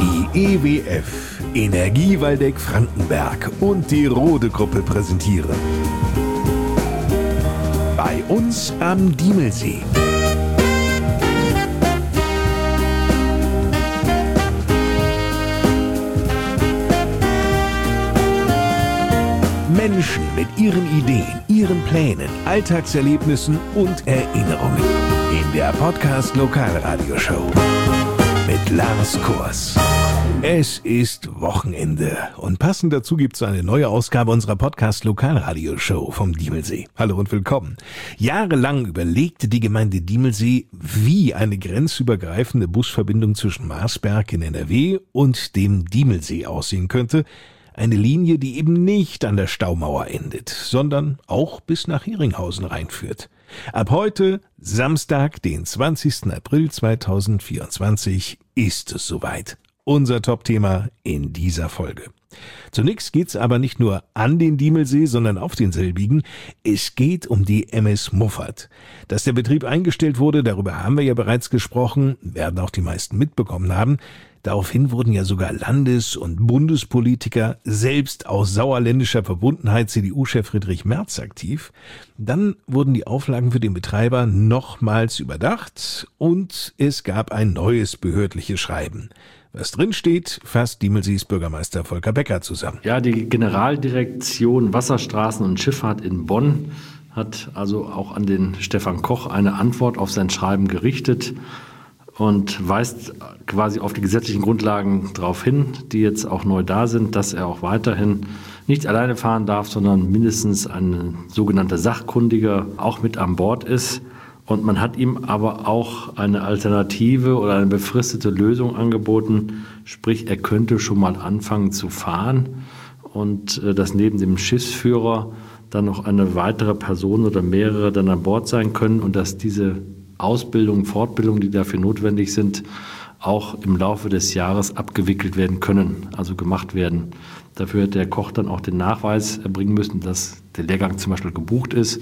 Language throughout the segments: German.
Die EWF, Energie Waldeck-Frankenberg und die Rode-Gruppe präsentieren. Bei uns am Diemelsee. Menschen mit ihren Ideen, ihren Plänen, Alltagserlebnissen und Erinnerungen. In der Podcast Lokalradioshow mit Lars Kors. Es ist Wochenende und passend dazu gibt es eine neue Ausgabe unserer Podcast Lokalradioshow vom Diemelsee. Hallo und willkommen. Jahrelang überlegte die Gemeinde Diemelsee, wie eine grenzübergreifende Busverbindung zwischen Marsberg in NRW und dem Diemelsee aussehen könnte. Eine Linie, die eben nicht an der Staumauer endet, sondern auch bis nach Heringhausen reinführt. Ab heute, Samstag, den 20. April 2024, ist es soweit. Unser Top-Thema in dieser Folge. Zunächst geht's aber nicht nur an den Diemelsee, sondern auf denselbigen. Es geht um die MS Muffert. Dass der Betrieb eingestellt wurde, darüber haben wir ja bereits gesprochen, werden auch die meisten mitbekommen haben. Daraufhin wurden ja sogar Landes- und Bundespolitiker, selbst aus sauerländischer Verbundenheit CDU-Chef Friedrich Merz aktiv. Dann wurden die Auflagen für den Betreiber nochmals überdacht und es gab ein neues behördliches Schreiben. Was drin steht, fasst Diemelsees Bürgermeister Volker Becker zusammen. Ja, die Generaldirektion Wasserstraßen und Schifffahrt in Bonn hat also auch an den Stefan Koch eine Antwort auf sein Schreiben gerichtet und weist quasi auf die gesetzlichen Grundlagen darauf hin, die jetzt auch neu da sind, dass er auch weiterhin nicht alleine fahren darf, sondern mindestens ein sogenannter Sachkundiger auch mit an Bord ist. Und man hat ihm aber auch eine Alternative oder eine befristete Lösung angeboten, sprich er könnte schon mal anfangen zu fahren und dass neben dem Schiffsführer dann noch eine weitere Person oder mehrere dann an Bord sein können und dass diese Ausbildung, Fortbildung, die dafür notwendig sind, auch im Laufe des Jahres abgewickelt werden können, also gemacht werden. Dafür hat der Koch dann auch den Nachweis erbringen müssen, dass der Lehrgang zum Beispiel gebucht ist.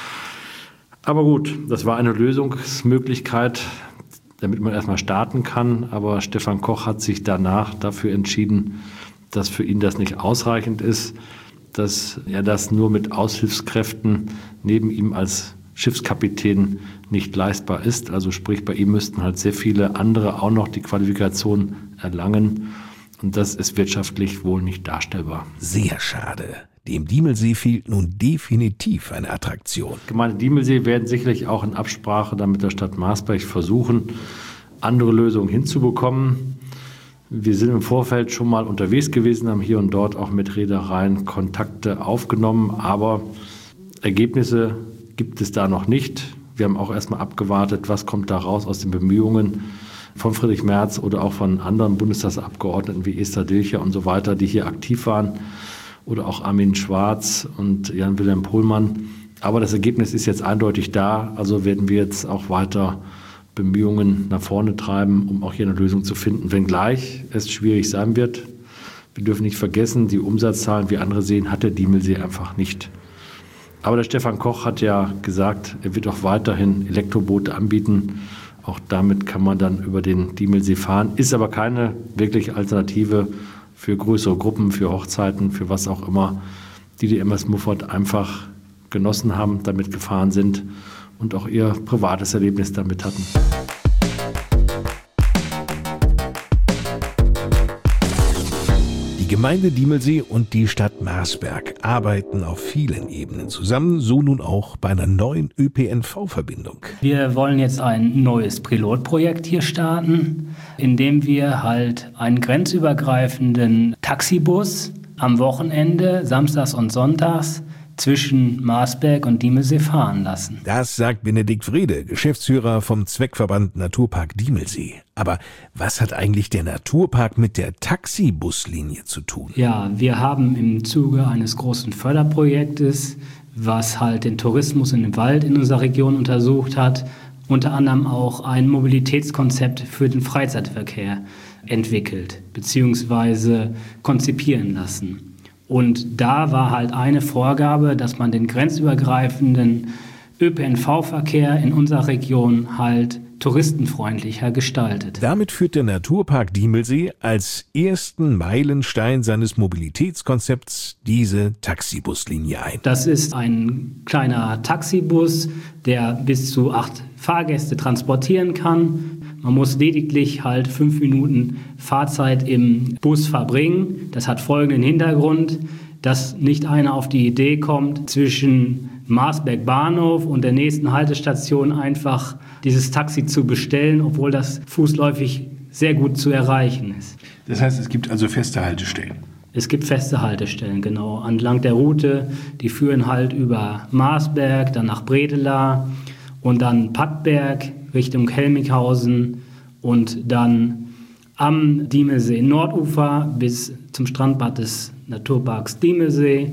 Aber gut, das war eine Lösungsmöglichkeit, damit man erstmal starten kann. Aber Stefan Koch hat sich danach dafür entschieden, dass für ihn das nicht ausreichend ist, dass er das nur mit Aushilfskräften neben ihm als Schiffskapitän nicht leistbar ist. Also sprich, bei ihm müssten halt sehr viele andere auch noch die Qualifikation erlangen. Und das ist wirtschaftlich wohl nicht darstellbar. Sehr schade. Dem Diemelsee fehlt nun definitiv eine Attraktion. Gemeinde Diemelsee werden sicherlich auch in Absprache dann mit der Stadt Marsberg versuchen, andere Lösungen hinzubekommen. Wir sind im Vorfeld schon mal unterwegs gewesen, haben hier und dort auch mit Reedereien Kontakte aufgenommen, aber Ergebnisse gibt es da noch nicht. Wir haben auch erstmal abgewartet, was kommt da raus aus den Bemühungen von Friedrich Merz oder auch von anderen Bundestagsabgeordneten wie Esther Dilcher und so weiter, die hier aktiv waren, oder auch Armin Schwarz und Jan-Wilhelm Pohlmann. Aber das Ergebnis ist jetzt eindeutig da, also werden wir jetzt auch weiter Bemühungen nach vorne treiben, um auch hier eine Lösung zu finden, wenngleich es schwierig sein wird. Wir dürfen nicht vergessen, die Umsatzzahlen, wie andere sehen, hat der Diemelsee einfach nicht. Aber der Stefan Koch hat ja gesagt, er wird auch weiterhin Elektroboote anbieten. Auch damit kann man dann über den Diemelsee fahren. Ist aber keine wirkliche Alternative für größere Gruppen, für Hochzeiten, für was auch immer, die MS Muffert einfach genossen haben, damit gefahren sind und auch ihr privates Erlebnis damit hatten. Die Gemeinde Diemelsee und die Stadt Marsberg arbeiten auf vielen Ebenen zusammen, so nun auch bei einer neuen ÖPNV-Verbindung. Wir wollen jetzt ein neues Pilotprojekt hier starten, in dem wir halt einen grenzübergreifenden Taxibus am Wochenende, samstags und sonntags, zwischen Marsberg und Diemelsee fahren lassen. Das sagt Benedikt Wrede, Geschäftsführer vom Zweckverband Naturpark Diemelsee. Aber was hat eigentlich der Naturpark mit der Taxibuslinie zu tun? Ja, wir haben im Zuge eines großen Förderprojektes, was halt den Tourismus in dem Wald in unserer Region untersucht hat, unter anderem auch ein Mobilitätskonzept für den Freizeitverkehr entwickelt bzw. konzipieren lassen. Und da war halt eine Vorgabe, dass man den grenzübergreifenden ÖPNV-Verkehr in unserer Region halt touristenfreundlicher gestaltet. Damit führt der Naturpark Diemelsee als ersten Meilenstein seines Mobilitätskonzepts diese Taxibuslinie ein. Das ist ein kleiner Taxibus, der bis zu 8 Fahrgäste transportieren kann. Man muss lediglich halt 5 Minuten Fahrzeit im Bus verbringen. Das hat folgenden Hintergrund, dass nicht einer auf die Idee kommt, zwischen Marsberg Bahnhof und der nächsten Haltestation einfach dieses Taxi zu bestellen, obwohl das fußläufig sehr gut zu erreichen ist. Das heißt, es gibt also feste Haltestellen? Es gibt feste Haltestellen, genau, entlang der Route. Die führen halt über Marsberg, dann nach Bredela und dann Pattberg Richtung Helmighausen und dann am Diemelsee Nordufer bis zum Strandbad des Naturparks Diemelsee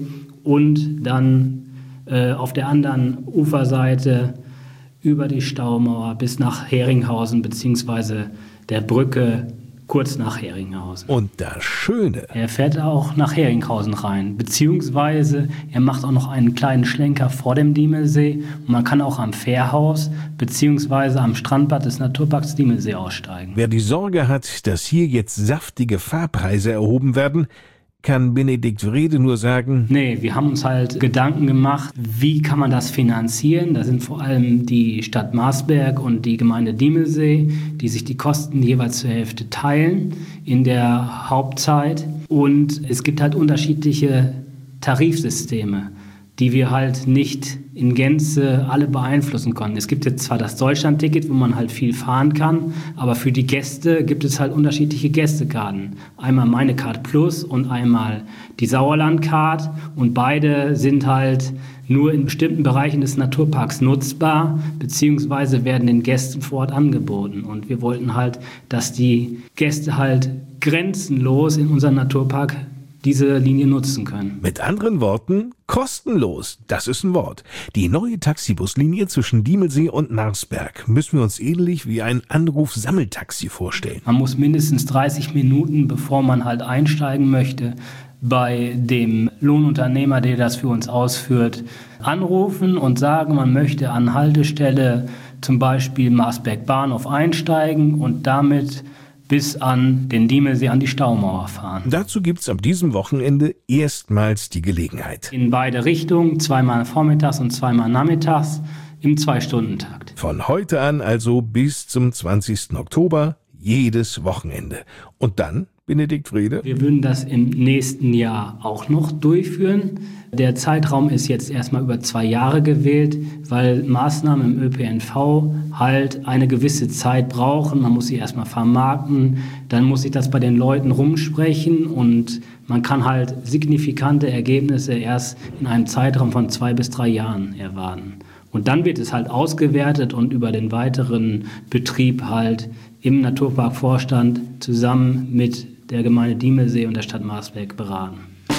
und dann auf der anderen Uferseite über die Staumauer bis nach Heringhausen bzw. der Brücke kurz nach Heringhausen. Und das Schöne: Er fährt auch nach Heringhausen rein, beziehungsweise er macht auch noch einen kleinen Schlenker vor dem Diemelsee. Und man kann auch am Fährhaus beziehungsweise am Strandbad des Naturparks Diemelsee aussteigen. Wer die Sorge hat, dass hier jetzt saftige Fahrpreise erhoben werden, kann Benedikt Wrede nur sagen: Nee, wir haben uns halt Gedanken gemacht, wie kann man das finanzieren? Da sind vor allem die Stadt Marsberg und die Gemeinde Diemelsee, die sich die Kosten jeweils zur Hälfte teilen in der Hauptzeit. Und es gibt halt unterschiedliche Tarifsysteme, die wir halt nicht in Gänze alle beeinflussen konnten. Es gibt jetzt zwar das Deutschland-Ticket, wo man halt viel fahren kann, aber für die Gäste gibt es halt unterschiedliche Gästekarten. Einmal meine Card Plus und einmal die Sauerland-Card und beide sind halt nur in bestimmten Bereichen des Naturparks nutzbar, beziehungsweise werden den Gästen vor Ort angeboten. Und wir wollten halt, dass die Gäste halt grenzenlos in unserem Naturpark diese Linie nutzen können. Mit anderen Worten, kostenlos, das ist ein Wort. Die neue Taxibuslinie zwischen Diemelsee und Marsberg müssen wir uns ähnlich wie ein Anruf-Sammeltaxi vorstellen. Man muss mindestens 30 Minuten, bevor man halt einsteigen möchte, bei dem Lohnunternehmer, der das für uns ausführt, anrufen und sagen, man möchte an Haltestelle zum Beispiel Marsberg Bahnhof einsteigen und damit bis an den Diemelsee an die Staumauer fahren. Dazu gibt's ab diesem Wochenende erstmals die Gelegenheit. In beide Richtungen, 2-mal vormittags und 2-mal nachmittags im 2-Stunden-Takt. Von heute an also bis zum 20. Oktober jedes Wochenende. Und dann, Benedikt Wrede? Wir würden das im nächsten Jahr auch noch durchführen. Der Zeitraum ist jetzt erstmal über 2 Jahre gewählt, weil Maßnahmen im ÖPNV halt eine gewisse Zeit brauchen. Man muss sie erstmal vermarkten, dann muss sich das bei den Leuten rumsprechen und man kann halt signifikante Ergebnisse erst in einem Zeitraum von 2 bis 3 Jahren erwarten. Und dann wird es halt ausgewertet und über den weiteren Betrieb halt im Naturparkvorstand zusammen mit der Gemeinde Diemelsee und der Stadt Marsberg beraten.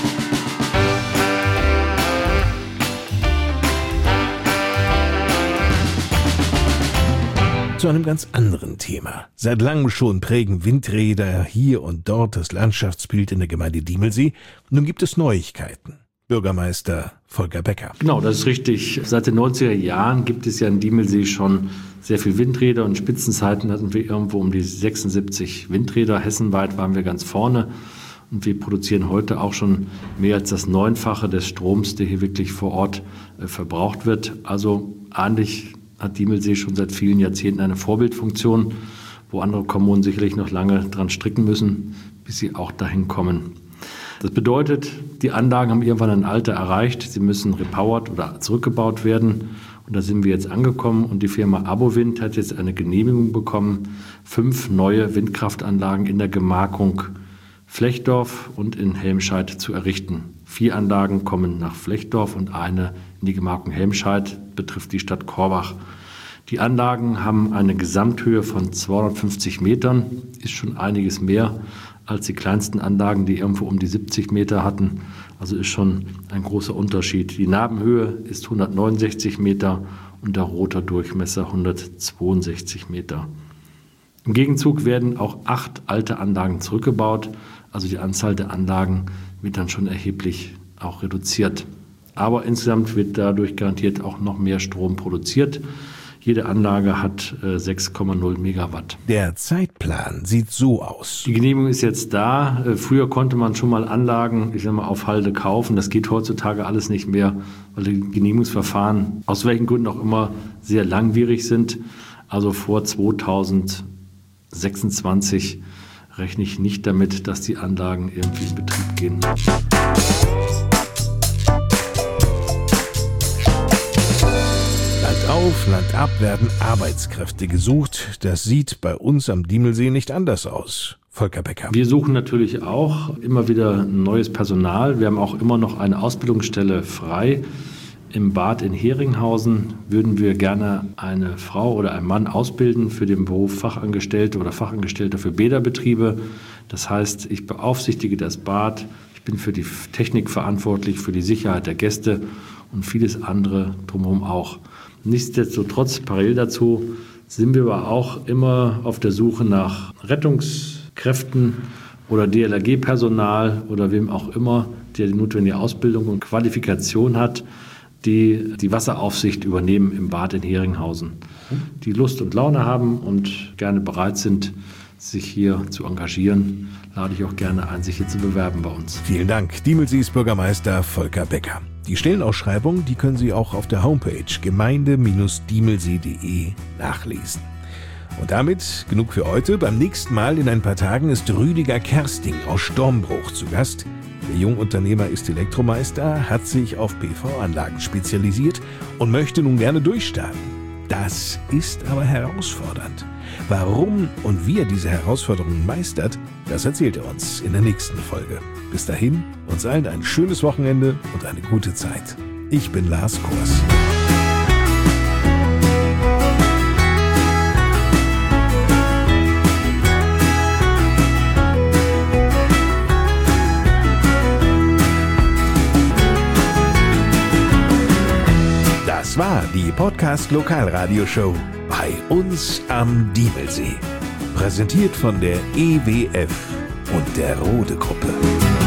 Zu einem ganz anderen Thema. Seit langem schon prägen Windräder hier und dort das Landschaftsbild in der Gemeinde Diemelsee. Nun gibt es Neuigkeiten. Bürgermeister Volker Becker. Genau, das ist richtig. Seit den 90er Jahren gibt es ja in Diemelsee schon sehr viel Windräder und Spitzenzeiten hatten wir irgendwo um die 76 Windräder. Hessenweit waren wir ganz vorne und wir produzieren heute auch schon mehr als das 9-fache des Stroms, der hier wirklich vor Ort verbraucht wird. Also ähnlich hat Diemelsee schon seit vielen Jahrzehnten eine Vorbildfunktion, wo andere Kommunen sicherlich noch lange dran stricken müssen, bis sie auch dahin kommen. Das bedeutet, die Anlagen haben irgendwann ein Alter erreicht, sie müssen repowert oder zurückgebaut werden und da sind wir jetzt angekommen und die Firma Abowind hat jetzt eine Genehmigung bekommen, 5 neue Windkraftanlagen in der Gemarkung Flechdorf und in Helmscheid zu errichten. 4 Anlagen kommen nach Flechdorf und eine in die Gemarkung Helmscheid, betrifft die Stadt Korbach. Die Anlagen haben eine Gesamthöhe von 250 Metern, ist schon einiges mehr als die kleinsten Anlagen, die irgendwo um die 70 Meter hatten. Also ist schon ein großer Unterschied. Die Nabenhöhe ist 169 Meter und der Rotordurchmesser 162 Meter. Im Gegenzug werden auch 8 alte Anlagen zurückgebaut. Also die Anzahl der Anlagen wird dann schon erheblich auch reduziert. Aber insgesamt wird dadurch garantiert auch noch mehr Strom produziert. Jede Anlage hat 6,0 Megawatt. Der Zeitplan sieht so aus. Die Genehmigung ist jetzt da. Früher konnte man schon mal Anlagen, auf Halde kaufen. Das geht heutzutage alles nicht mehr, weil die Genehmigungsverfahren aus welchen Gründen auch immer sehr langwierig sind. Also vor 2026 rechne ich nicht damit, dass die Anlagen irgendwie in Betrieb gehen. Land auf, Land ab werden Arbeitskräfte gesucht. Das sieht bei uns am Diemelsee nicht anders aus. Volker Becker. Wir suchen natürlich auch immer wieder neues Personal. Wir haben auch immer noch eine Ausbildungsstelle frei. Im Bad in Heringhausen würden wir gerne eine Frau oder einen Mann ausbilden für den Beruf Fachangestellte oder Fachangestellte für Bäderbetriebe. Das heißt, ich beaufsichtige das Bad, ich bin für die Technik verantwortlich, für die Sicherheit der Gäste und vieles andere drumherum auch. Nichtsdestotrotz, parallel dazu, sind wir aber auch immer auf der Suche nach Rettungskräften oder DLRG-Personal oder wem auch immer, der die notwendige Ausbildung und Qualifikation hat, die die Wasseraufsicht übernehmen im Bad in Heringhausen, die Lust und Laune haben und gerne bereit sind, sich hier zu engagieren, lade ich auch gerne ein, sich hier zu bewerben bei uns. Vielen Dank, Diemelsees Bürgermeister Volker Becker. Die Stellenausschreibung, die können Sie auch auf der Homepage gemeinde-diemelsee.de nachlesen. Und damit genug für heute. Beim nächsten Mal in ein paar Tagen ist Rüdiger Kersting aus Stormbruch zu Gast. Der Jungunternehmer ist Elektromeister, hat sich auf PV-Anlagen spezialisiert und möchte nun gerne durchstarten. Das ist aber herausfordernd. Warum und wie er diese Herausforderungen meistert, das erzählt er uns in der nächsten Folge. Bis dahin, uns allen ein schönes Wochenende und eine gute Zeit. Ich bin Lars Kors. Das war die Podcast-Lokalradioshow bei uns am Diemelsee. Präsentiert von der EWF und der Rode Gruppe.